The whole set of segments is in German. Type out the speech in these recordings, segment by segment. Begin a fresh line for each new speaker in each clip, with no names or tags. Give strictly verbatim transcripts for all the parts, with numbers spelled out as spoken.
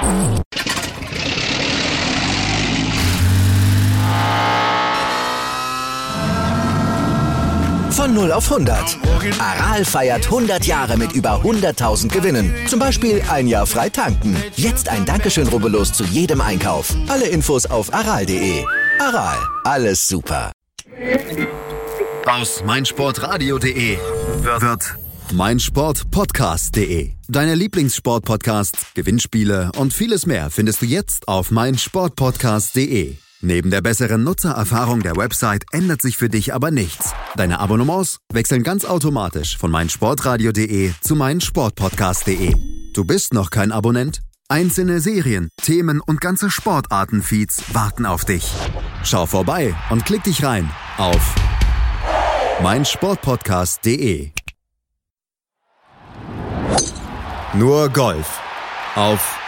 Von null auf hundert. Aral feiert hundert Jahre mit über hunderttausend Gewinnen. Zum Beispiel ein Jahr frei tanken. Jetzt ein Dankeschön, rubbellos zu jedem Einkauf. Alle Infos auf aral punkt de. Aral, alles super.
Aus meinsportradio punkt de wird meinsportpodcast punkt de. Deine Lieblingssportpodcasts, Gewinnspiele und vieles mehr findest du jetzt auf meinsportpodcast punkt de. Neben der besseren Nutzererfahrung der Website ändert sich für dich aber nichts. Deine Abonnements wechseln ganz automatisch von meinsportradio punkt de zu meinsportpodcast punkt de. Du bist noch kein Abonnent? Einzelne Serien, Themen und ganze Sportarten-Feeds warten auf dich. Schau vorbei und klick dich rein auf meinsportpodcast punkt de. Nur Golf auf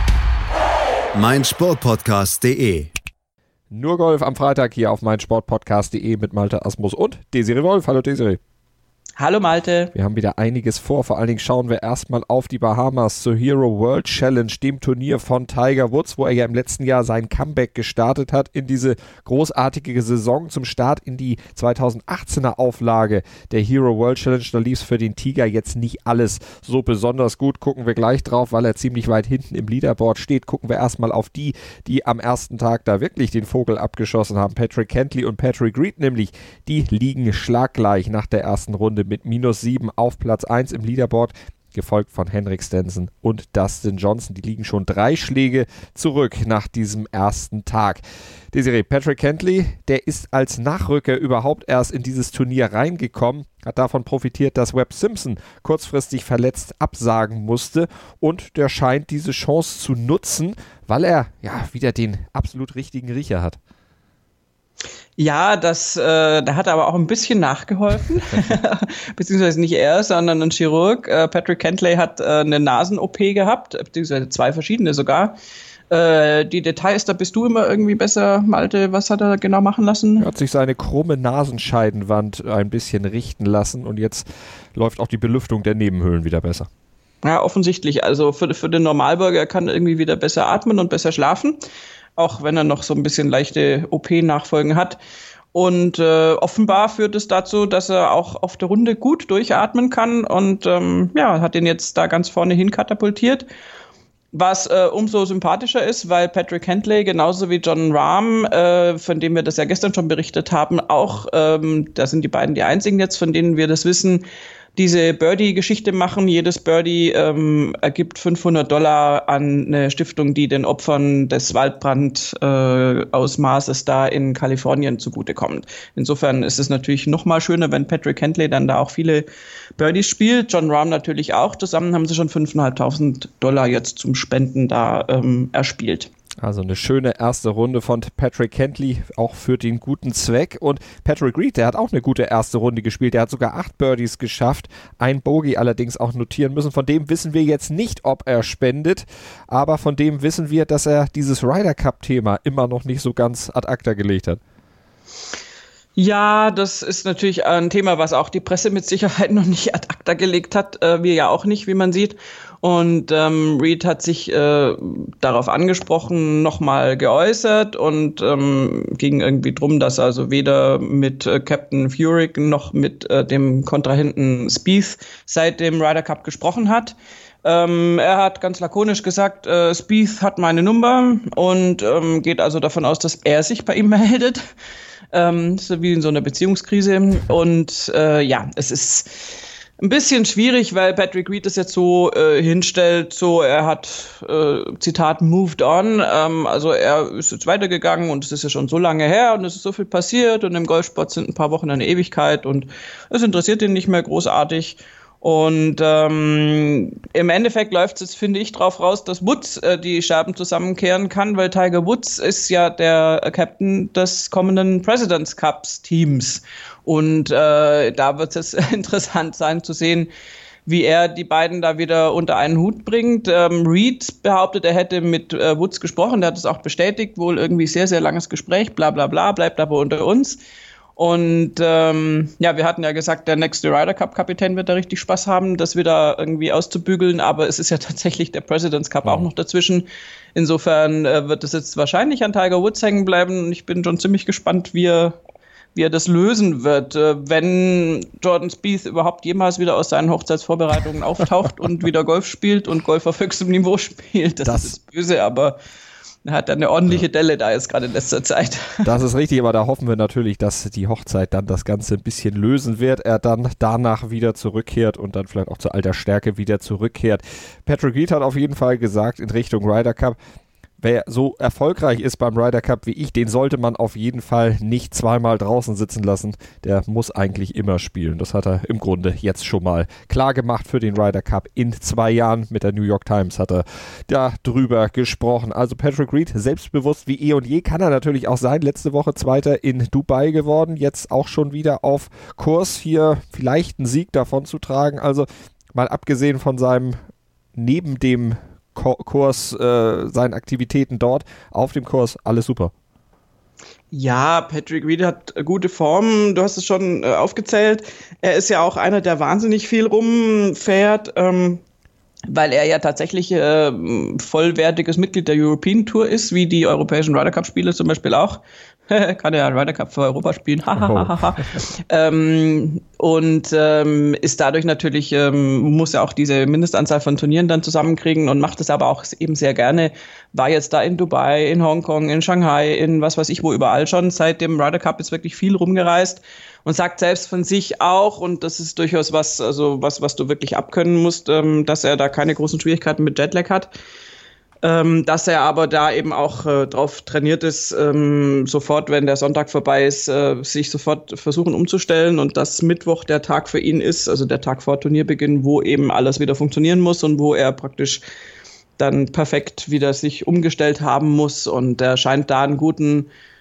meinsportpodcast punkt de.
Nur Golf am Freitag hier auf meinsportpodcast punkt de mit Malte Asmus und Desiree Wolf. Hallo Desiree.
Hallo Malte.
Wir haben wieder einiges vor. Vor allen Dingen schauen wir erstmal auf die Bahamas zur Hero World Challenge, dem Turnier von Tiger Woods, wo er ja im letzten Jahr sein Comeback gestartet hat in diese großartige Saison zum Start in die zweitausendachtzehner Auflage der Hero World Challenge. Da lief es für den Tiger jetzt nicht alles so besonders gut. Gucken wir gleich drauf, weil er ziemlich weit hinten im Leaderboard steht. Gucken wir erstmal auf die, die am ersten Tag da wirklich den Vogel abgeschossen haben. Patrick Cantlay und Patrick Reed nämlich, die liegen schlaggleich nach der ersten Runde mit minus sieben auf Platz eins im Leaderboard, gefolgt von Henrik Stenson und Dustin Johnson. Die liegen schon drei Schläge zurück nach diesem ersten Tag. Desiree, Patrick Cantlay, der ist als Nachrücker überhaupt erst in dieses Turnier reingekommen, hat davon profitiert, dass Webb Simpson kurzfristig verletzt absagen musste und der scheint diese Chance zu nutzen, weil er ja wieder den absolut richtigen Riecher hat.
Ja, das, äh, da hat er aber auch ein bisschen nachgeholfen, beziehungsweise nicht er, sondern ein Chirurg. Äh, Patrick Cantlay hat äh, eine Nasen-O P gehabt, beziehungsweise zwei verschiedene sogar. Äh, die Details, da bist du immer irgendwie besser, Malte. Was hat er genau machen lassen?
Er hat sich seine krumme Nasenscheidenwand ein bisschen richten lassen und jetzt läuft auch die Belüftung der Nebenhöhlen wieder besser.
Ja, offensichtlich. Also für, für den Normalbürger, er kann irgendwie wieder besser atmen und besser schlafen, auch wenn er noch so ein bisschen leichte O P-Nachfolgen hat. Und äh, offenbar führt es dazu, dass er auch auf der Runde gut durchatmen kann und ähm, ja, hat ihn jetzt da ganz vorne hin katapultiert. Was äh, umso sympathischer ist, weil Patrick Cantlay genauso wie Jon Rahm, äh, von dem wir das ja gestern schon berichtet haben, auch, ähm, da sind die beiden die einzigen jetzt, von denen wir das wissen, diese Birdie-Geschichte machen. Jedes Birdie ähm, ergibt fünfhundert Dollar an eine Stiftung, die den Opfern des Waldbrandausmaßes äh, da in Kalifornien zugutekommt. Insofern ist es natürlich noch mal schöner, wenn Patrick Cantlay dann da auch viele Birdies spielt. Jon Rahm natürlich auch. Zusammen haben sie schon fünftausendfünfhundert Dollar jetzt zum Spenden da ähm, erspielt.
Also eine schöne erste Runde von Patrick Cantlay, auch für den guten Zweck. Und Patrick Reed, der hat auch eine gute erste Runde gespielt. Der hat sogar acht Birdies geschafft, ein Bogey allerdings auch notieren müssen. Von dem wissen wir jetzt nicht, ob er spendet, aber von dem wissen wir, dass er dieses Ryder Cup-Thema immer noch nicht so ganz ad acta gelegt hat.
Ja, das ist natürlich ein Thema, was auch die Presse mit Sicherheit noch nicht ad acta gelegt hat. Äh, wir ja auch nicht, wie man sieht. Und ähm, Reed hat sich äh, darauf angesprochen, nochmal geäußert und ähm, ging irgendwie drum, dass er also weder mit äh, Captain Furyk noch mit äh, dem Kontrahenten Spieth seit dem Ryder Cup gesprochen hat. Ähm, er hat ganz lakonisch gesagt, äh, Spieth hat meine Nummer und ähm, geht also davon aus, dass er sich bei ihm meldet. Ähm, so wie in so einer Beziehungskrise. Und äh, ja, es ist ein bisschen schwierig, weil Patrick Reed das jetzt so äh, hinstellt, so er hat, äh, Zitat, moved on, ähm, also er ist jetzt weitergegangen und es ist ja schon so lange her und es ist so viel passiert und im Golfsport sind ein paar Wochen eine Ewigkeit und es interessiert ihn nicht mehr großartig. Und ähm, im Endeffekt läuft es jetzt, finde ich, drauf raus, dass Woods äh, die Scherben zusammenkehren kann, weil Tiger Woods ist ja der äh, Captain des kommenden President's Cups Teams. Und äh, da wird es jetzt interessant sein zu sehen, wie er die beiden da wieder unter einen Hut bringt. Ähm, Reed behauptet, er hätte mit äh, Woods gesprochen, der hat es auch bestätigt, wohl irgendwie sehr, sehr langes Gespräch, bla bla bla, bleibt aber unter uns. Und ähm, ja, wir hatten ja gesagt, der nächste Ryder Cup Kapitän wird da richtig Spaß haben, das wieder irgendwie auszubügeln, aber es ist ja tatsächlich der President's Cup auch noch dazwischen. Insofern äh, wird es jetzt wahrscheinlich an Tiger Woods hängen bleiben und ich bin schon ziemlich gespannt, wie er, wie er das lösen wird. Äh, wenn Jordan Spieth überhaupt jemals wieder aus seinen Hochzeitsvorbereitungen auftaucht und wieder Golf spielt und Golf auf höchstem Niveau spielt, das, das ist böse, aber er hat eine ordentliche Delle da jetzt gerade in letzter Zeit.
Das ist richtig, aber da hoffen wir natürlich, dass die Hochzeit dann das Ganze ein bisschen lösen wird. Er dann danach wieder zurückkehrt und dann vielleicht auch zur alter Stärke wieder zurückkehrt. Patrick Reed hat auf jeden Fall gesagt in Richtung Ryder Cup, wer so erfolgreich ist beim Ryder Cup wie ich, den sollte man auf jeden Fall nicht zweimal draußen sitzen lassen. Der muss eigentlich immer spielen. Das hat er im Grunde jetzt schon mal klar gemacht für den Ryder Cup. In zwei Jahren mit der New York Times hat er da drüber gesprochen. Also Patrick Reed, selbstbewusst wie eh und je, kann er natürlich auch sein. Letzte Woche Zweiter in Dubai geworden. Jetzt auch schon wieder auf Kurs, hier vielleicht einen Sieg davon zu tragen. Also mal abgesehen von seinem neben dem Kurs, äh, seinen Aktivitäten dort auf dem Kurs, alles super.
Ja, Patrick Reed hat gute Form, du hast es schon äh, aufgezählt. Er ist ja auch einer, der wahnsinnig viel rumfährt, ähm, weil er ja tatsächlich äh, vollwertiges Mitglied der European Tour ist, wie die europäischen Ryder Cup Spiele zum Beispiel auch. Kann er ja Ryder Cup für Europa spielen. oh. ähm, und ähm, ist dadurch natürlich, ähm, muss er auch diese Mindestanzahl von Turnieren dann zusammenkriegen und macht es aber auch eben sehr gerne. War jetzt da in Dubai, in Hongkong, in Shanghai, in was weiß ich wo überall schon. Seit dem Ryder Cup ist wirklich viel rumgereist und sagt selbst von sich auch, und das ist durchaus was, also was, was du wirklich abkönnen musst, ähm, dass er da keine großen Schwierigkeiten mit Jetlag hat. Ähm, dass er aber da eben auch äh, drauf trainiert ist, ähm, sofort, wenn der Sonntag vorbei ist, äh, sich sofort versuchen umzustellen und dass Mittwoch der Tag für ihn ist, also der Tag vor Turnierbeginn, wo eben alles wieder funktionieren muss und wo er praktisch dann perfekt wieder sich umgestellt haben muss, und er scheint da einen guten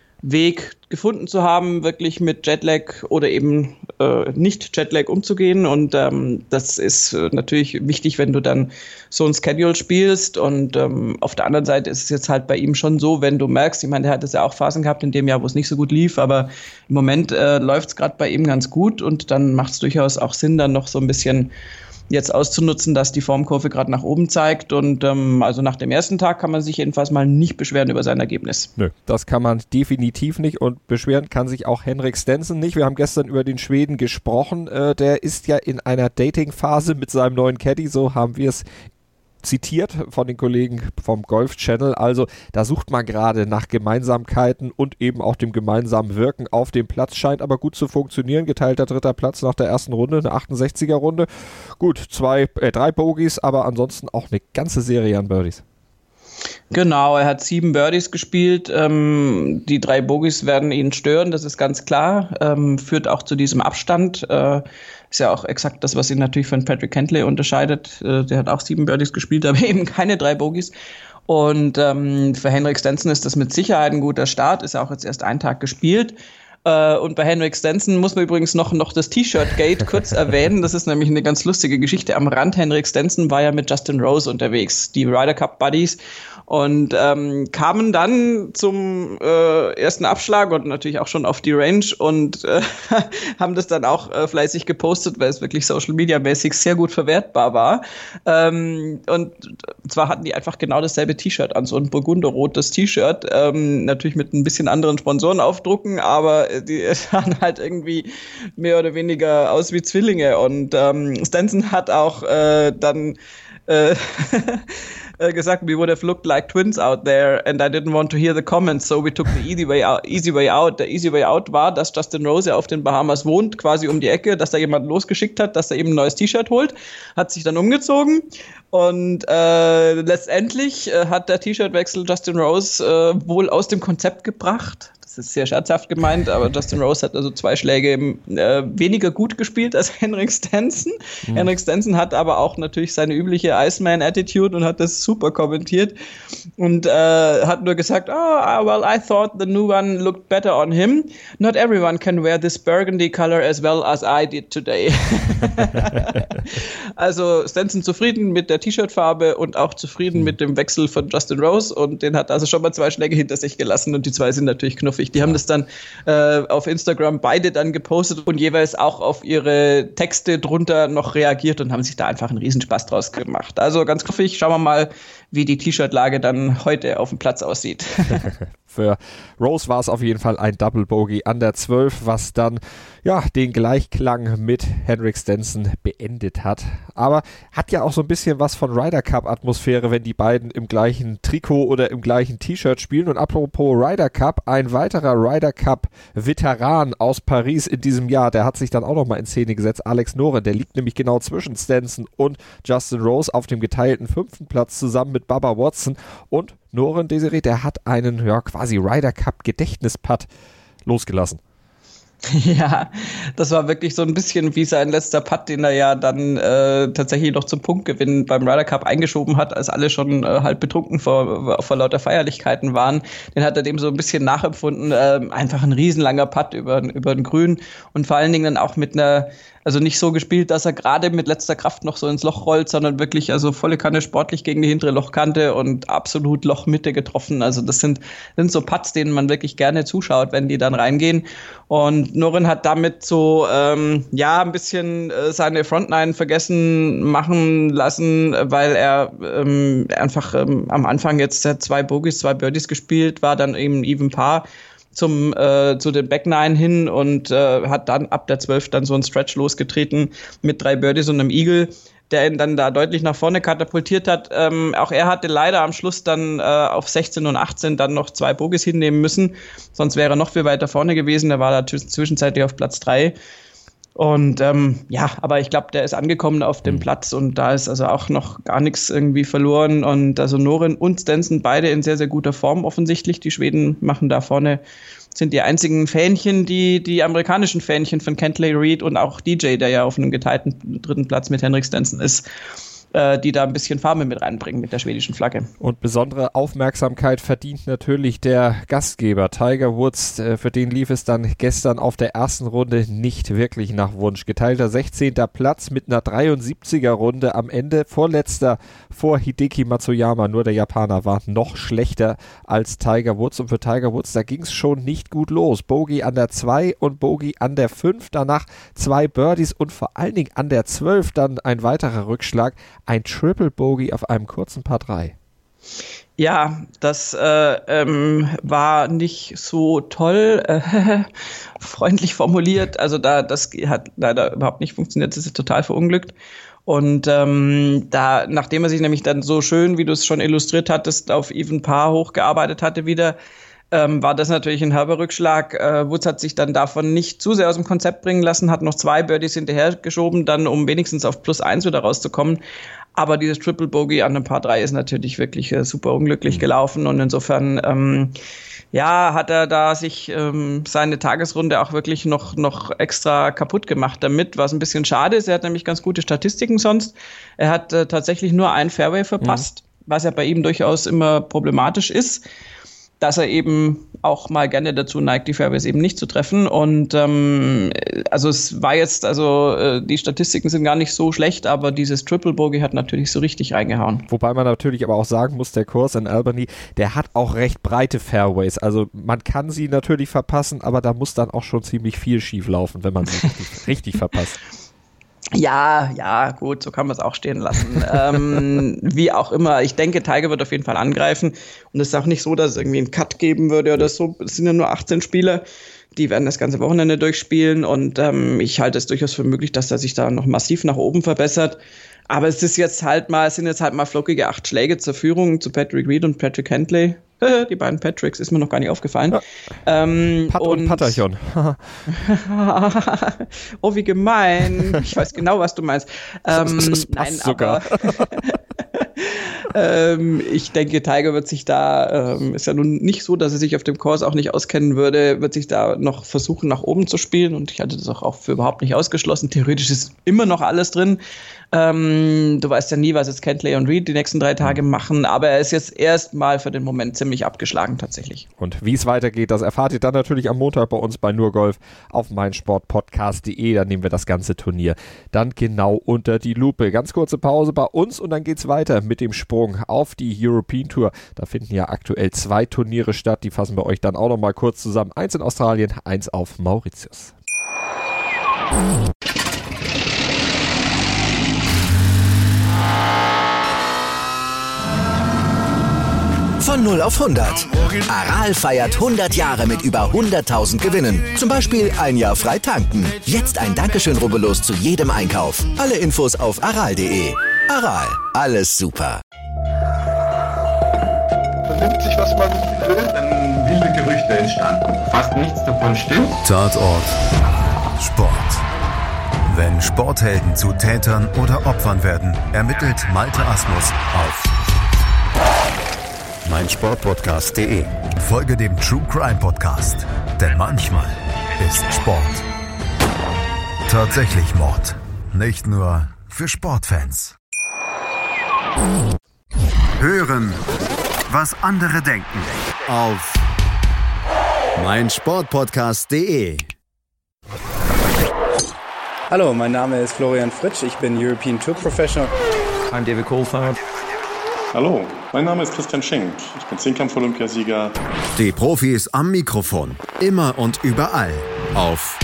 Weg gefunden zu haben, wirklich mit Jetlag oder eben äh, nicht Jetlag umzugehen, und ähm, das ist äh, natürlich wichtig, wenn du dann so ein Schedule spielst, und ähm, auf der anderen Seite ist es jetzt halt bei ihm schon so, wenn du merkst, ich meine, der hat es ja auch Phasen gehabt in dem Jahr, wo es nicht so gut lief, aber im Moment äh, läuft es gerade bei ihm ganz gut, und dann macht es durchaus auch Sinn, dann noch so ein bisschen jetzt auszunutzen, dass die Formkurve gerade nach oben zeigt, und ähm, also nach dem ersten Tag kann man sich jedenfalls mal nicht beschweren über sein Ergebnis.
Nö, das kann man definitiv nicht, und beschweren kann sich auch Henrik Stenson nicht. Wir haben gestern über den Schweden gesprochen, äh, der ist ja in einer Dating-Phase mit seinem neuen Caddy, so haben wir es zitiert von den Kollegen vom Golf Channel. Also da sucht man gerade nach Gemeinsamkeiten und eben auch dem gemeinsamen Wirken auf dem Platz. Scheint aber gut zu funktionieren. Geteilter dritter Platz nach der ersten Runde, eine achtundsechziger Runde. Gut, zwei, äh, drei Bogies, aber ansonsten auch eine ganze Serie an Birdies.
Genau, er hat sieben Birdies gespielt. Ähm, die drei Bogies werden ihn stören, das ist ganz klar. Ähm, führt auch zu diesem Abstand. Äh, ist ja auch exakt das, was ihn natürlich von Patrick Cantlay unterscheidet. Äh, der hat auch sieben Birdies gespielt, aber eben keine drei Bogies. Und ähm, für Henrik Stenson ist das mit Sicherheit ein guter Start. Ist ja auch jetzt erst einen Tag gespielt. Und bei Henrik Stenson muss man übrigens noch, noch das T-Shirt-Gate kurz erwähnen. Das ist nämlich eine ganz lustige Geschichte am Rand. Henrik Stenson war ja mit Justin Rose unterwegs, die Ryder Cup Buddies, und ähm, kamen dann zum äh, ersten Abschlag und natürlich auch schon auf die Range und äh, haben das dann auch äh, fleißig gepostet, weil es wirklich Social-Media-mäßig sehr gut verwertbar war. Ähm, und zwar hatten die einfach genau dasselbe T-Shirt an, so ein burgunderrotes T-Shirt, ähm, natürlich mit ein bisschen anderen Sponsorenaufdrucken, aber die sahen halt irgendwie mehr oder weniger aus wie Zwillinge, und ähm, Stenson hat auch äh, dann äh, gesagt, we would have looked like twins out there and I didn't want to hear the comments, so we took the easy way out. Easy way out. Der easy way out war, dass Justin Rose ja auf den Bahamas wohnt, quasi um die Ecke, dass da jemand losgeschickt hat, dass er eben ein neues T-Shirt holt, hat sich dann umgezogen, und äh, letztendlich äh, hat der T-Shirt-Wechsel Justin Rose äh, wohl aus dem Konzept gebracht. Das ist sehr scherzhaft gemeint, aber Justin Rose hat also zwei Schläge äh, weniger gut gespielt als Henrik Stenson. Mhm. Henrik Stenson hat aber auch natürlich seine übliche Iceman-Attitude und hat das super kommentiert und äh, hat nur gesagt, oh, well, I thought the new one looked better on him. Not everyone can wear this burgundy color as well as I did today. Also Stenson zufrieden mit der T-Shirt-Farbe und auch zufrieden mhm. mit dem Wechsel von Justin Rose, und den hat also schon mal zwei Schläge hinter sich gelassen, und die zwei sind natürlich knuffig. natürlich. Die ja. haben das dann äh, auf Instagram beide dann gepostet und jeweils auch auf ihre Texte drunter noch reagiert und haben sich da einfach einen Riesenspaß draus gemacht. Also ganz knuffig, schauen wir mal, wie die T-Shirt-Lage dann heute auf dem Platz aussieht.
Für Rose war es auf jeden Fall ein Double Bogey an der zwölf, was dann ja den Gleichklang mit Henrik Stenson beendet hat. Aber hat ja auch so ein bisschen was von Ryder Cup-Atmosphäre, wenn die beiden im gleichen Trikot oder im gleichen T-Shirt spielen. Und apropos Ryder Cup, ein weiterer Ryder Cup-Veteran aus Paris in diesem Jahr, der hat sich dann auch nochmal in Szene gesetzt, Alex Noren, der liegt nämlich genau zwischen Stenson und Justin Rose auf dem geteilten fünften Platz zusammen mit Bubba Watson. Und Noren, Desiree, der hat einen ja quasi Ryder Cup Gedächtnisputt losgelassen.
Ja, das war wirklich so ein bisschen wie sein letzter Putt, den er ja dann äh, tatsächlich noch zum Punktgewinn beim Ryder Cup eingeschoben hat, als alle schon äh, halb betrunken vor, vor lauter Feierlichkeiten waren. Den hat er dem so ein bisschen nachempfunden. Äh, einfach ein riesenlanger Putt über, über den Grün und vor allen Dingen dann auch mit einer, also nicht so gespielt, dass er gerade mit letzter Kraft noch so ins Loch rollt, sondern wirklich also volle Kanne sportlich gegen die hintere Lochkante und absolut Lochmitte getroffen. Also das sind, sind so Putts, denen man wirklich gerne zuschaut, wenn die dann reingehen. Und Noren hat damit so, ähm, ja, ein bisschen äh, seine Frontline vergessen machen lassen, weil er ähm, einfach ähm, am Anfang jetzt zwei Bogies, zwei Birdies gespielt, war dann eben Even Par zum äh, zu den Back Nine hin und äh, hat dann ab der zwölf dann so einen Stretch losgetreten mit drei Birdies und einem Eagle, der ihn dann da deutlich nach vorne katapultiert hat. Ähm, auch er hatte leider am Schluss dann äh, auf sechzehn und achtzehn dann noch zwei Bogies hinnehmen müssen, sonst wäre er noch viel weiter vorne gewesen. Der war da zwischenzeitlich auf Platz drei. Und ähm, ja, aber ich glaube, der ist angekommen auf dem Platz und da ist also auch noch gar nichts irgendwie verloren. Und also Noren und Stenson beide in sehr, sehr guter Form offensichtlich. Die Schweden machen da vorne, sind die einzigen Fähnchen, die die amerikanischen Fähnchen von Cantlay Reid und auch D J, der ja auf einem geteilten dritten Platz mit Henrik Stenson ist, die da ein bisschen Farbe mit reinbringen mit der schwedischen Flagge.
Und besondere Aufmerksamkeit verdient natürlich der Gastgeber Tiger Woods. Für den lief es dann gestern auf der ersten Runde nicht wirklich nach Wunsch. Geteilter sechzehnter Platz mit einer dreiundsiebziger Runde am Ende. Vorletzter vor Hideki Matsuyama. Nur der Japaner war noch schlechter als Tiger Woods. Und für Tiger Woods, da ging es schon nicht gut los. Bogey an der zwei und Bogey an der fünf. Danach zwei Birdies und vor allen Dingen an der zwölf dann ein weiterer Rückschlag. Ein Triple Bogey auf einem kurzen Par drei.
Ja, das äh, ähm, war nicht so toll, äh, freundlich formuliert. Also da das hat leider überhaupt nicht funktioniert. Das ist total verunglückt. Und ähm, da, nachdem er sich nämlich dann so schön, wie du es schon illustriert hattest, auf Even Par hochgearbeitet hatte wieder, Ähm, war das natürlich ein herber Rückschlag. Äh, Woods hat sich dann davon nicht zu sehr aus dem Konzept bringen lassen, hat noch zwei Birdies hinterhergeschoben, dann um wenigstens auf plus eins wieder rauszukommen. Aber dieses Triple Bogey an einem Par drei ist natürlich wirklich äh, super unglücklich gelaufen und insofern ähm, ja, hat er da sich ähm, seine Tagesrunde auch wirklich noch, noch extra kaputt gemacht damit, was ein bisschen schade ist. Er hat nämlich ganz gute Statistiken sonst. Er hat äh, tatsächlich nur ein Fairway verpasst, mhm. was ja bei ihm durchaus immer problematisch ist, dass er eben auch mal gerne dazu neigt, die Fairways eben nicht zu treffen. Und ähm, also es war jetzt, also äh, die Statistiken sind gar nicht so schlecht, aber dieses Triple Bogey hat natürlich so richtig reingehauen.
Wobei man natürlich aber auch sagen muss, der Kurs in Albany, der hat auch recht breite Fairways. Also man kann sie natürlich verpassen, aber da muss dann auch schon ziemlich viel schief laufen, wenn man sie richtig, richtig verpasst.
Ja, ja, gut, so kann man es auch stehen lassen. ähm, wie auch immer, ich denke, Tiger wird auf jeden Fall angreifen und es ist auch nicht so, dass es irgendwie einen Cut geben würde oder so. Es sind ja nur achtzehn Spieler, die werden das ganze Wochenende durchspielen und ähm, ich halte es durchaus für möglich, dass er sich da noch massiv nach oben verbessert. Aber es ist jetzt halt mal, es sind jetzt halt mal flockige acht Schläge zur Führung zu Patrick Reed und Patrick Cantlay. Die beiden Patricks ist mir noch gar nicht aufgefallen. Ja. Ähm,
Pat und, und Patterchon.
Oh, wie gemein. Ich weiß genau, was du meinst. Ähm,
das passt
nein,
sogar.
Aber ähm, ich denke, Tiger wird sich da, ähm, ist ja nun nicht so, dass er sich auf dem Kurs auch nicht auskennen würde, wird sich da noch versuchen, nach oben zu spielen und ich halte das auch, auch für überhaupt nicht ausgeschlossen. Theoretisch ist immer noch alles drin. Ähm, du weißt ja nie, was jetzt Cantlay und Reed die nächsten drei Tage machen, aber er ist jetzt erstmal für den Moment ziemlich abgeschlagen tatsächlich.
Und wie es weitergeht, das erfahrt ihr dann natürlich am Montag bei uns bei Nur Golf auf meinsportpodcast punkt de. Da nehmen wir das ganze Turnier dann genau unter die Lupe. Ganz kurze Pause bei uns und dann geht's weiter mit dem Sprung auf die European Tour. Da finden ja aktuell zwei Turniere statt, die fassen wir euch dann auch noch mal kurz zusammen. Eins in Australien, eins auf Mauritius.
Von null auf hundert. Aral feiert hundert Jahre mit über hunderttausend Gewinnen. Zum Beispiel ein Jahr frei tanken. Jetzt ein Dankeschön, rubbellos zu jedem Einkauf. Alle Infos auf aral punkt de. Aral, alles super.
Man nimmt sich, was man will. Dann wilde Gerüchte entstanden. Fast nichts davon stimmt.
Tatort Sport. Wenn Sporthelden zu Tätern oder Opfern werden, ermittelt Malte Asmus auf mein Sportpodcast punkt de. Folge dem True Crime Podcast, denn manchmal ist Sport tatsächlich Mord. Nicht nur für Sportfans. Hören, was andere denken. Auf mein Sportpodcast punkt de.
Hallo, mein Name ist Florian Fritsch, ich bin European Tour Professional.
I'm David Coulthard.
Hallo, mein Name ist Christian Schenk, ich bin Zehnkampf-Olympiasieger.
Die Profis am Mikrofon, immer und überall auf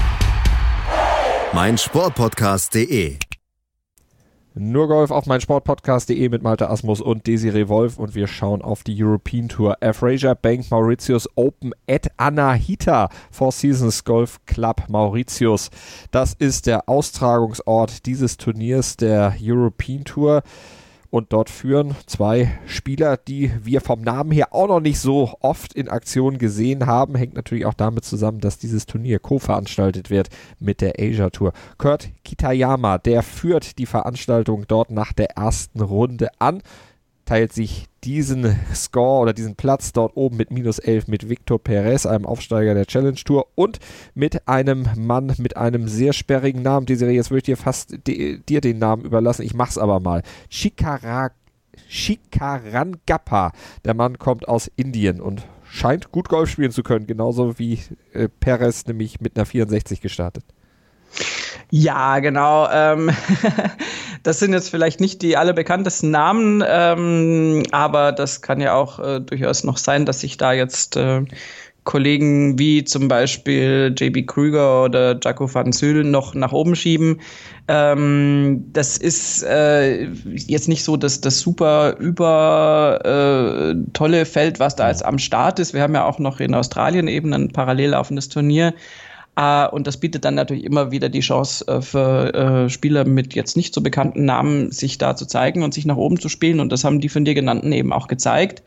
mein Sportpodcast punkt de.
Nur Golf auf mein Sportpodcast punkt de mit Malte Asmus und Desiree Wolf und wir schauen auf die European Tour. Fraser Bank Mauritius Open at Anahita Four Seasons Golf Club Mauritius. Das ist der Austragungsort dieses Turniers der European Tour. Und dort führen zwei Spieler, die wir vom Namen her auch noch nicht so oft in Aktion gesehen haben. Hängt natürlich auch damit zusammen, dass dieses Turnier co-veranstaltet wird mit der Asia Tour. Kurt Kitayama, der führt die Veranstaltung dort nach der ersten Runde an. Teilt sich diesen Score oder diesen Platz dort oben mit minus elf mit Victor Perez, einem Aufsteiger der Challenge Tour und mit einem Mann mit einem sehr sperrigen Namen. Desiree, jetzt würde ich dir fast de, dir den Namen überlassen, ich mach's aber mal. Shikara, Shikarangappa. Der Mann kommt aus Indien und scheint gut Golf spielen zu können, genauso wie äh, Perez, nämlich mit einer vierundsechzig gestartet.
Ja, genau. Ähm, das sind jetzt vielleicht nicht die allerbekanntesten Namen, ähm, aber das kann ja auch äh, durchaus noch sein, dass sich da jetzt äh, Kollegen wie zum Beispiel J B Krüger oder Jaco van Zyl noch nach oben schieben. Ähm, das ist äh, jetzt nicht so das, das super über äh, tolle Feld, was da jetzt am Start ist. Wir haben ja auch noch in Australien eben ein parallel laufendes Turnier. Uh, und das bietet dann natürlich immer wieder die Chance uh, für uh, Spieler mit jetzt nicht so bekannten Namen, sich da zu zeigen und sich nach oben zu spielen. Und das haben die von dir genannten eben auch gezeigt.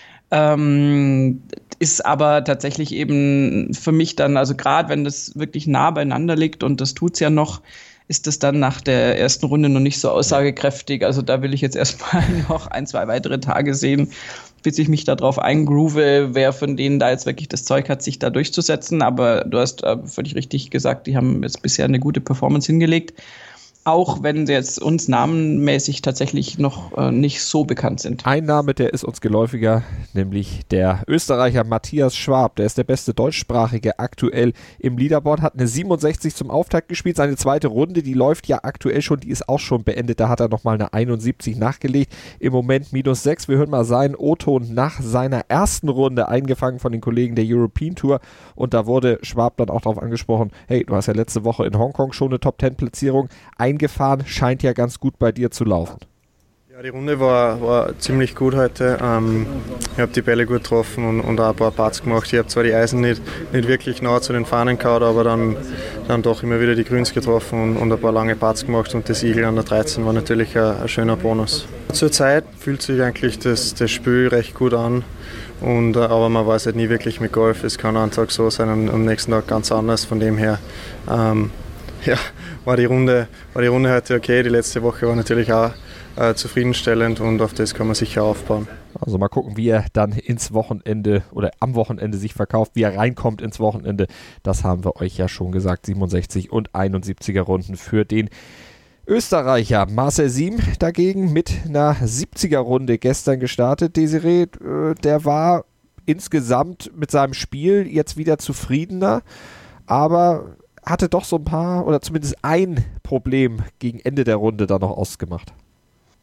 Ähm, ist aber tatsächlich eben für mich dann, also gerade wenn das wirklich nah beieinander liegt und das tut's ja noch, ist das dann nach der ersten Runde noch nicht so aussagekräftig. Also da will ich jetzt erstmal noch ein, zwei weitere Tage sehen, bis ich mich darauf eingroove, wer von denen da jetzt wirklich das Zeug hat, sich da durchzusetzen. Aber du hast äh, völlig richtig gesagt, die haben jetzt bisher eine gute Performance hingelegt. Auch wenn sie jetzt uns namenmäßig tatsächlich noch äh, nicht so bekannt sind.
Ein Name, der ist uns geläufiger, nämlich der Österreicher Matthias Schwab. Der ist der beste Deutschsprachige aktuell im Leaderboard, hat eine siebenundsechzig zum Auftakt gespielt. Seine zweite Runde, die läuft ja aktuell schon, die ist auch schon beendet. Da hat er nochmal eine einundsiebzig nachgelegt. Im Moment minus sechs. Wir hören mal seinen O-Ton nach seiner ersten Runde, eingefangen von den Kollegen der European Tour. Und da wurde Schwab dann auch darauf angesprochen, hey, du hast ja letzte Woche in Hongkong schon eine Top Ten Platzierung eingefahren, scheint ja ganz gut bei dir zu laufen.
Ja, die Runde war, war ziemlich gut heute. Ähm, ich habe die Bälle gut getroffen und, und auch ein paar Putts gemacht. Ich habe zwar die Eisen nicht, nicht wirklich nah zu den Fahnen gehauen, aber dann, dann doch immer wieder die Grüns getroffen und, und ein paar lange Putts gemacht und das Eagle an der dreizehn war natürlich ein, ein schöner Bonus. Zurzeit fühlt sich eigentlich das, das Spiel recht gut an. Und, aber man weiß halt nie wirklich mit Golf. Es kann einen Tag so sein, am, am nächsten Tag ganz anders. Von dem her ähm, ja, war, die Runde, war die Runde heute okay. Die letzte Woche war natürlich auch äh, zufriedenstellend und auf das kann man sicher aufbauen.
Also mal gucken, wie er dann ins Wochenende oder am Wochenende sich verkauft, wie er reinkommt ins Wochenende. Das haben wir euch ja schon gesagt. siebenundsechzig und einundsiebziger Runden für den Österreicher. Marcel Siem dagegen mit einer siebziger Runde gestern gestartet. Desiree, äh, der war insgesamt mit seinem Spiel jetzt wieder zufriedener, aber hatte doch so ein paar oder zumindest ein Problem gegen Ende der Runde da noch ausgemacht.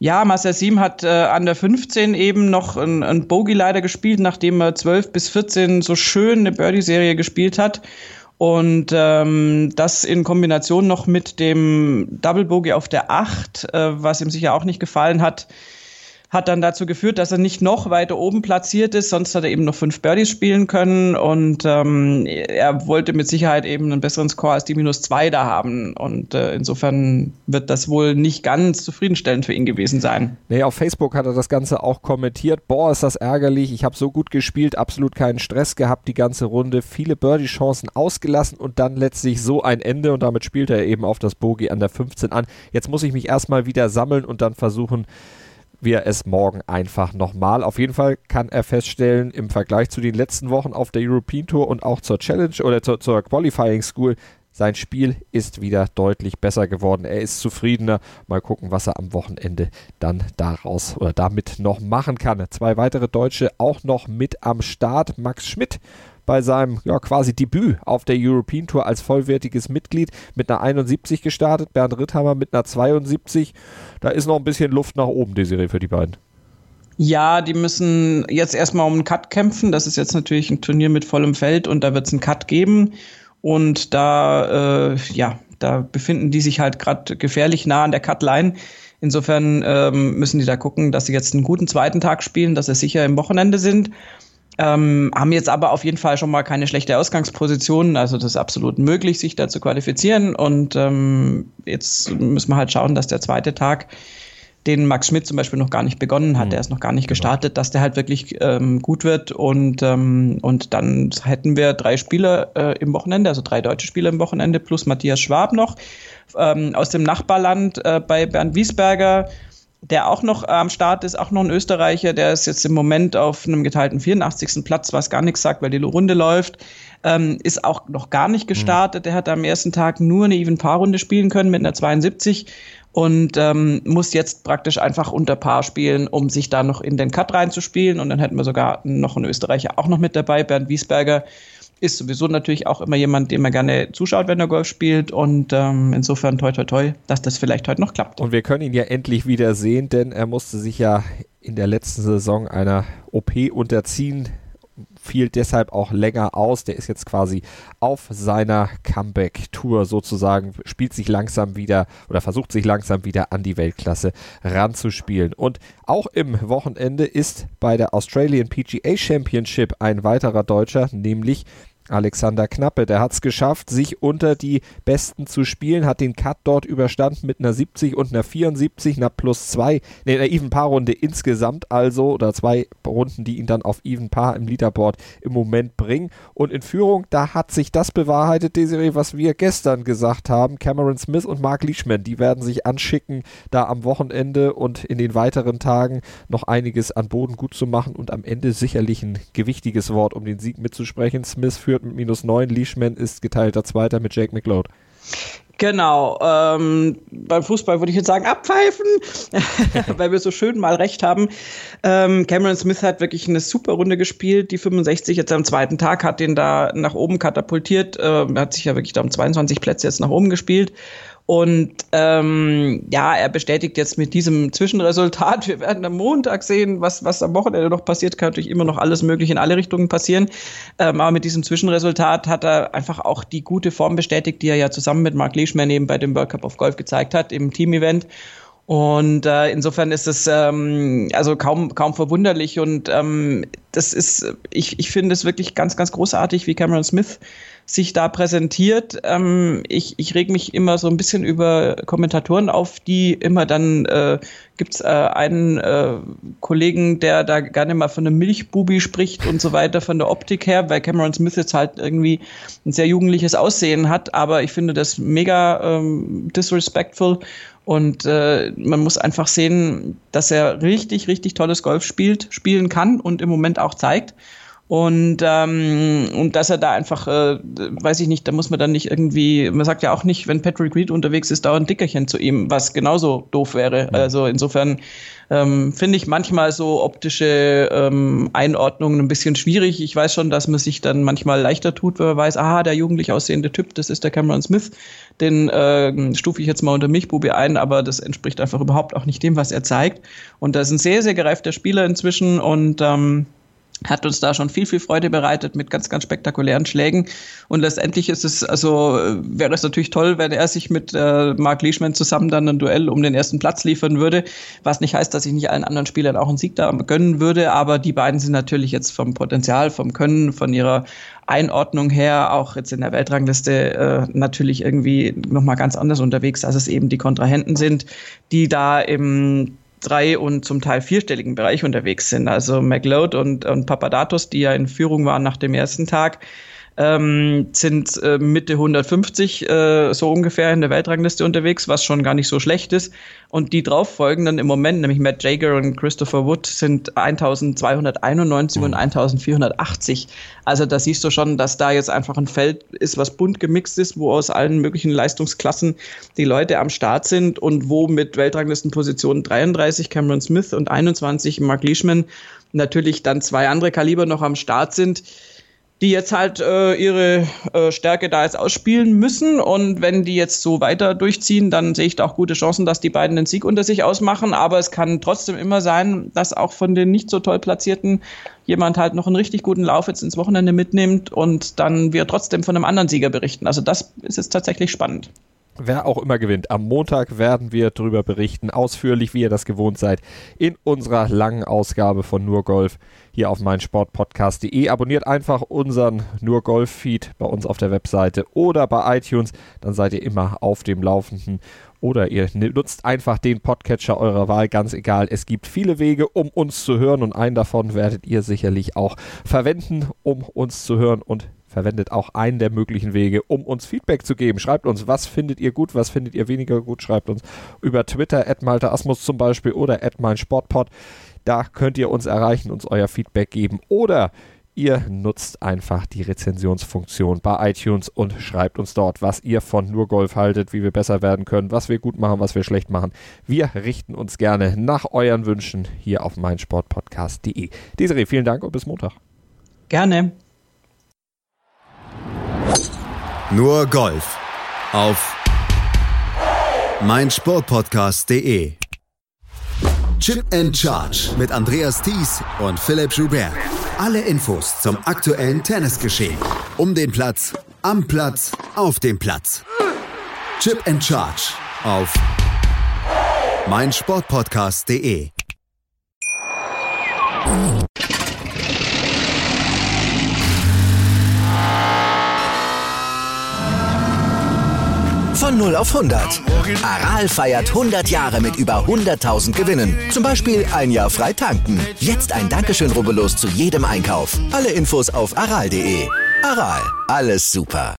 Ja, Marcel Siem hat äh, an der fünfzehn eben noch ein, ein Bogey leider gespielt, nachdem er zwölf bis vierzehn so schön eine Birdie-Serie gespielt hat. Und ähm, das in Kombination noch mit dem Double Bogey auf der acht, äh, was ihm sicher auch nicht gefallen hat, hat dann dazu geführt, dass er nicht noch weiter oben platziert ist. Sonst hat er eben noch fünf Birdies spielen können. Und ähm, er wollte mit Sicherheit eben einen besseren Score als die minus zwei da haben. Und äh, insofern wird das wohl nicht ganz zufriedenstellend für ihn gewesen sein.
Nee, auf Facebook hat er das Ganze auch kommentiert. Boah, ist das ärgerlich. Ich habe so gut gespielt, absolut keinen Stress gehabt die ganze Runde. Viele Birdie-Chancen ausgelassen und dann letztlich so ein Ende. Und damit spielt er eben auf das Bogey an der fünfzehn an. Jetzt muss ich mich erstmal wieder sammeln und dann versuchen, wir es morgen einfach nochmal. Auf jeden Fall kann er feststellen, im Vergleich zu den letzten Wochen auf der European Tour und auch zur Challenge oder zur, zur Qualifying School, sein Spiel ist wieder deutlich besser geworden. Er ist zufriedener. Mal gucken, was er am Wochenende dann daraus oder damit noch machen kann. Zwei weitere Deutsche auch noch mit am Start. Max Schmidt bei seinem ja, quasi Debüt auf der European Tour als vollwertiges Mitglied mit einer einundsiebzig gestartet, Bernd Ritthammer mit einer zweiundsiebzig. Da ist noch ein bisschen Luft nach oben, Desiree, für die beiden.
Ja, die müssen jetzt erstmal um einen Cut kämpfen. Das ist jetzt natürlich ein Turnier mit vollem Feld und da wird es einen Cut geben. Und da, äh, ja, da befinden die sich halt gerade gefährlich nah an der Cut-Line. Insofern ähm, müssen die da gucken, dass sie jetzt einen guten zweiten Tag spielen, dass sie sicher im Wochenende sind. Ähm, haben jetzt aber auf jeden Fall schon mal keine schlechte Ausgangsposition, also das ist absolut möglich, sich da zu qualifizieren und ähm, jetzt müssen wir halt schauen, dass der zweite Tag, den Max Schmidt zum Beispiel noch gar nicht begonnen hat, mhm. der ist noch gar nicht gestartet, dass der halt wirklich ähm, gut wird und, ähm, und dann hätten wir drei Spieler äh, im Wochenende, also drei deutsche Spieler im Wochenende plus Matthias Schwab noch ähm, aus dem Nachbarland äh, bei Bernd Wiesberger, der auch noch am Start ist, auch noch ein Österreicher, der ist jetzt im Moment auf einem geteilten vierundachtzigsten Platz, was gar nichts sagt, weil die Runde läuft, ähm, ist auch noch gar nicht gestartet. Mhm. Der hat am ersten Tag nur eine Even-Paar-Runde spielen können mit einer zweiundsiebzig und ähm, muss jetzt praktisch einfach unter Paar spielen, um sich da noch in den Cut reinzuspielen. Und dann hätten wir sogar noch einen Österreicher auch noch mit dabei, Bernd Wiesberger. Ist sowieso natürlich auch immer jemand, dem man gerne zuschaut, wenn er Golf spielt und ähm, insofern toi toi toi, dass das vielleicht heute noch klappt.
Und wir können ihn ja endlich wieder sehen, denn er musste sich ja in der letzten Saison einer O P unterziehen, fiel deshalb auch länger aus. Der ist jetzt quasi auf seiner Comeback-Tour sozusagen, spielt sich langsam wieder oder versucht sich langsam wieder an die Weltklasse ranzuspielen. Und auch im Wochenende ist bei der Australian P G A Championship ein weiterer Deutscher, nämlich Alexander Knappe, der hat es geschafft, sich unter die Besten zu spielen, hat den Cut dort überstanden mit einer siebzig und einer vierundsiebzig, einer plus zwei, ne, einer Even-Paar-Runde insgesamt also, oder zwei Runden, die ihn dann auf Even-Paar im Leaderboard im Moment bringen. Und in Führung, da hat sich das bewahrheitet, Desiree, was wir gestern gesagt haben. Cameron Smith und Mark Leishman, die werden sich anschicken, da am Wochenende und in den weiteren Tagen noch einiges an Boden gut zu machen und am Ende sicherlich ein gewichtiges Wort, um den Sieg mitzusprechen. Smith führt mit minus neun, Leishman ist geteilter Zweiter mit Jake McLeod.
Genau, ähm, beim Fußball würde ich jetzt sagen, abpfeifen, weil wir so schön mal recht haben. Ähm, Cameron Smith hat wirklich eine super Runde gespielt, die fünfundsechzig jetzt am zweiten Tag, hat den da nach oben katapultiert, äh, hat sich ja wirklich da um zweiundzwanzig Plätze jetzt nach oben gespielt. Und ähm, ja, er bestätigt jetzt mit diesem Zwischenresultat, wir werden am Montag sehen, was, was am Wochenende noch passiert, kann natürlich immer noch alles Mögliche in alle Richtungen passieren, ähm, aber mit diesem Zwischenresultat hat er einfach auch die gute Form bestätigt, die er ja zusammen mit Mark Leishman eben bei dem World Cup of Golf gezeigt hat, im Team-Event. Und äh, insofern ist es ähm, also kaum kaum verwunderlich und ähm, das ist, ich ich finde es wirklich ganz ganz großartig, wie Cameron Smith sich da präsentiert. Ähm, ich ich reg mich immer so ein bisschen über Kommentatoren auf, die immer dann äh, gibt's äh, einen äh, Kollegen, der da gerne mal von einem Milchbubi spricht und so weiter von der Optik her, weil Cameron Smith jetzt halt irgendwie ein sehr jugendliches Aussehen hat, aber ich finde das mega ähm, disrespectful. Und äh, man muss einfach sehen, dass er richtig, richtig tolles Golf spielt, spielen kann und im Moment auch zeigt. Und, ähm, und dass er da einfach, äh, weiß ich nicht, da muss man dann nicht irgendwie, man sagt ja auch nicht, wenn Patrick Reed unterwegs ist, dauernd Dickerchen zu ihm, was genauso doof wäre. Ja. Also insofern ähm, finde ich manchmal so optische ähm, Einordnungen ein bisschen schwierig. Ich weiß schon, dass man sich dann manchmal leichter tut, wenn man weiß, aha, der jugendlich aussehende Typ, das ist der Cameron Smith, den äh, stufe ich jetzt mal unter Milchbubi ein, aber das entspricht einfach überhaupt auch nicht dem, was er zeigt. Und das ist ein sehr, sehr gereifter Spieler inzwischen und ähm, hat uns da schon viel, viel Freude bereitet mit ganz, ganz spektakulären Schlägen. Und letztendlich ist es, also wäre es natürlich toll, wenn er sich mit äh, Mark Leishman zusammen dann ein Duell um den ersten Platz liefern würde. Was nicht heißt, dass ich nicht allen anderen Spielern auch einen Sieg da gönnen würde. Aber die beiden sind natürlich jetzt vom Potenzial, vom Können, von ihrer Einordnung her, auch jetzt in der Weltrangliste äh, natürlich irgendwie nochmal ganz anders unterwegs, als es eben die Kontrahenten sind, die da im drei- und zum Teil vierstelligen Bereich unterwegs sind. Also McLeod und, und Papadatos, die ja in Führung waren nach dem ersten Tag, ähm, sind äh, Mitte hundertfünfzig äh, so ungefähr in der Weltrangliste unterwegs, was schon gar nicht so schlecht ist. Und die drauf folgen dann im Moment, nämlich Matt Jaeger und Christopher Wood, sind eintausendzweihunderteinundneunzig mhm. und eintausendvierhundertachtzig. Also da siehst du schon, dass da jetzt einfach ein Feld ist, was bunt gemixt ist, wo aus allen möglichen Leistungsklassen die Leute am Start sind und wo mit Weltranglistenpositionen dreiunddreißig Cameron Smith und einundzwanzig Mark Leishman natürlich dann zwei andere Kaliber noch am Start sind, die jetzt halt äh, ihre äh, Stärke da jetzt ausspielen müssen. Und wenn die jetzt so weiter durchziehen, dann sehe ich da auch gute Chancen, dass die beiden den Sieg unter sich ausmachen. Aber es kann trotzdem immer sein, dass auch von den nicht so toll Platzierten jemand halt noch einen richtig guten Lauf jetzt ins Wochenende mitnimmt und dann wir trotzdem von einem anderen Sieger berichten. Also das ist jetzt tatsächlich spannend.
Wer auch immer gewinnt. Am Montag werden wir darüber berichten, ausführlich, wie ihr das gewohnt seid, in unserer langen Ausgabe von Nur Golf hier auf meinsportpodcast punkt de. Abonniert einfach unseren Nur Golf-Feed bei uns auf der Webseite oder bei iTunes, dann seid ihr immer auf dem Laufenden. Oder ihr nutzt einfach den Podcatcher eurer Wahl, ganz egal. Es gibt viele Wege, um uns zu hören und einen davon werdet ihr sicherlich auch verwenden, um uns zu hören und verwendet auch einen der möglichen Wege, um uns Feedback zu geben. Schreibt uns, was findet ihr gut, was findet ihr weniger gut. Schreibt uns über Twitter, at Malte Asmus zum Beispiel oder at meinsportpod. Da könnt ihr uns erreichen, uns euer Feedback geben. Oder ihr nutzt einfach die Rezensionsfunktion bei iTunes und schreibt uns dort, was ihr von Nur Golf haltet, wie wir besser werden können, was wir gut machen, was wir schlecht machen. Wir richten uns gerne nach euren Wünschen hier auf meinsportpodcast punkt de. Desiree, vielen Dank und bis Montag.
Gerne.
Nur Golf auf meinsportpodcast punkt de. Chip and Charge mit Andreas Thies und Philipp Joubert. Alle Infos zum aktuellen Tennisgeschehen. Um den Platz, am Platz, auf dem Platz. Chip and Charge auf meinsportpodcast punkt de.
Von null auf hundert. Aral feiert hundert Jahre mit über hunderttausend Gewinnen. Zum Beispiel ein Jahr frei tanken. Jetzt ein Dankeschön, rubbellos zu jedem Einkauf. Alle Infos auf aral punkt de. Aral, alles super.